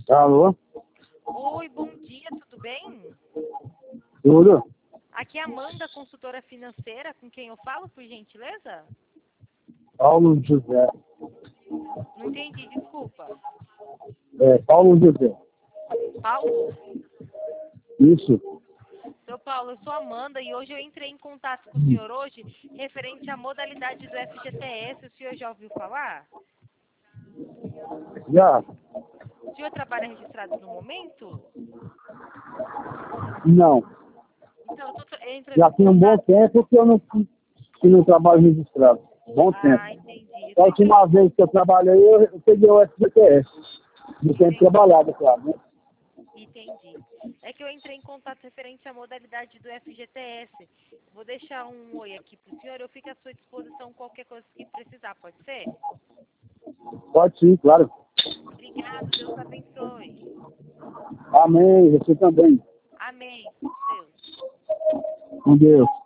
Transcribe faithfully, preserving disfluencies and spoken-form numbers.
Alô? Oi, bom dia, tudo bem? Tudo? Aqui é a Amanda, consultora financeira, com quem eu falo, por gentileza? Paulo José. Não entendi, desculpa. É, Paulo José. Paulo? Isso. Seu Paulo, eu sou a Amanda e hoje eu entrei em contato com o senhor hoje referente à modalidade do F G T S. O senhor já ouviu falar? Já? O senhor trabalha registrado no momento? Não. Então, eu tô tra- entrando Já em tem um bom contato. tempo que eu não, que não trabalho registrado. Bom Ah, tempo. entendi. Eu A tô entrando última em vez que eu trabalhei, eu, eu peguei o F G T S. Eu tenho Entendi, trabalhado, claro, né? entendi. É que eu entrei em contato referente à modalidade do F G T S. Vou deixar um oi aqui pro senhor. Eu fico à sua disposição qualquer coisa que precisar, pode ser? Pode sim, claro. Obrigado, Deus abençoe. Amém. Você também. Amém. Com Deus. Com Deus.